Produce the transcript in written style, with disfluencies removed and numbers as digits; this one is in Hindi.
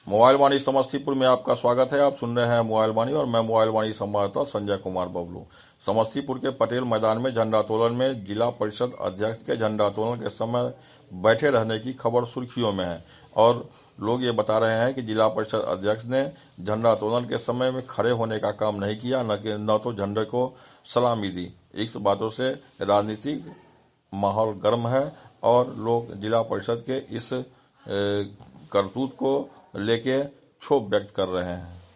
मोबाइल वाणी समस्तीपुर में आपका स्वागत है। आप सुन रहे हैं मोबाइल वाणी और मैं मोबाइल वाणी संवाददाता संजय कुमार बबलू। समस्तीपुर के पटेल मैदान में झंडोत्तोलन में जिला परिषद अध्यक्ष के झंडोत्तोलन के समय बैठे रहने की खबर सुर्खियों में है और लोग ये बता रहे हैं कि जिला परिषद अध्यक्ष ने झंडोत्तोलन के समय में खड़े होने का काम नहीं किया, न तो झंडे को सलामी दी। इस बातों से राजनीतिक माहौल गर्म है और लोग जिला परिषद के इस करतूत को लेके क्षोभ व्यक्त कर रहे हैं।